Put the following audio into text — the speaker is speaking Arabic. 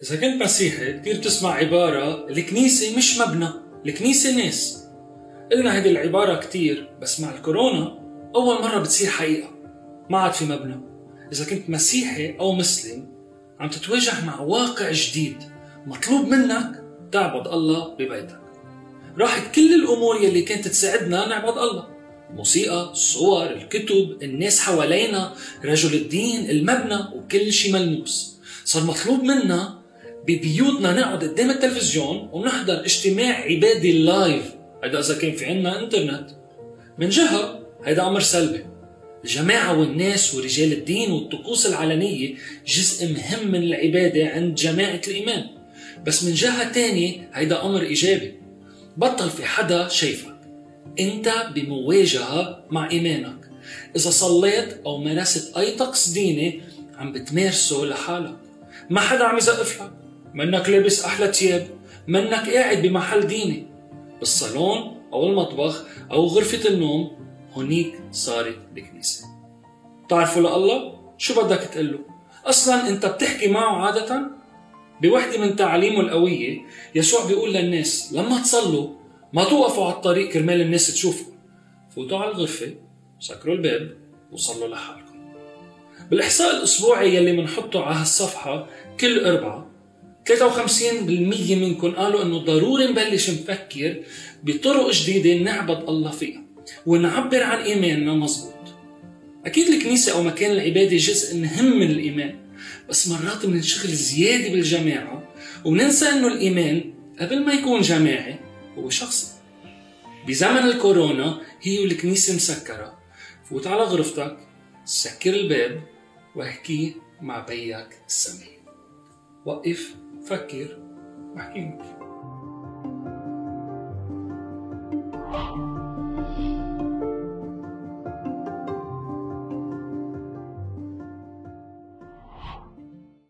إذا كنت مسيحي كتير تسمع عبارة الكنيسة مش مبنى، الكنيسة ناس. قلنا هيدي العبارة كتير، بس مع الكورونا أول مرة بتصير حقيقة. ما عاد في مبنى. إذا كنت مسيحي أو مسلم عم تتواجه مع واقع جديد، مطلوب منك تعبد الله ببيتك. راحت كل الأمور يلي كانت تساعدنا نعبد الله، الموسيقى، الصور، الكتب، الناس حوالينا، رجل الدين، المبنى وكل شي ملموس. صار مطلوب منا ببيوتنا نقعد قدام التلفزيون ونحضر اجتماع عبادي لايف، هيدا إذا كان في عنا انترنت. من جهة هيدا أمر سلبي، الجماعة والناس ورجال الدين والطقوس العلنية جزء مهم من العبادة عند جماعة الإيمان. بس من جهة تانية هيدا أمر إيجابي، بطل في حدا شايفك، انت بمواجهة مع إيمانك. إذا صليت أو مارست أي طقس ديني عم بتمارسه لحالك، ما حدا عم يزقف لك، منك لابس أحلى تياب، منك قاعد بمحل ديني، بالصالون أو المطبخ أو غرفة النوم، هونيك صارت بكنيسة. تعرفوا لله شو بدك تقله؟ أصلا انت بتحكي معه عادة. بوحدة من تعاليمه القوية يسوع بيقول للناس لما تصلوا ما توقفوا على الطريق كرمال الناس تشوفوا، فوتوا على الغرفة، سكروا الباب وصلوا لحالكم. بالإحصاء الأسبوعي يلي منحطه على هالصفحة كل أربعة 53% منكم قالوا أنه ضروري نبلش نفكر بطرق جديدة نعبد الله فيها ونعبر عن إيماننا مزبوط. أكيد الكنيسة أو مكان العبادة جزء مهم من الإيمان، بس مرات مننشغل زيادة بالجماعة ومننسى أنه الإيمان قبل ما يكون جماعي هو شخصي. بزمن الكورونا هي والكنيسة مسكرة، فوت على غرفتك، سكر الباب واحكي مع بيك السماء. وقف، فكر، واحكي معك.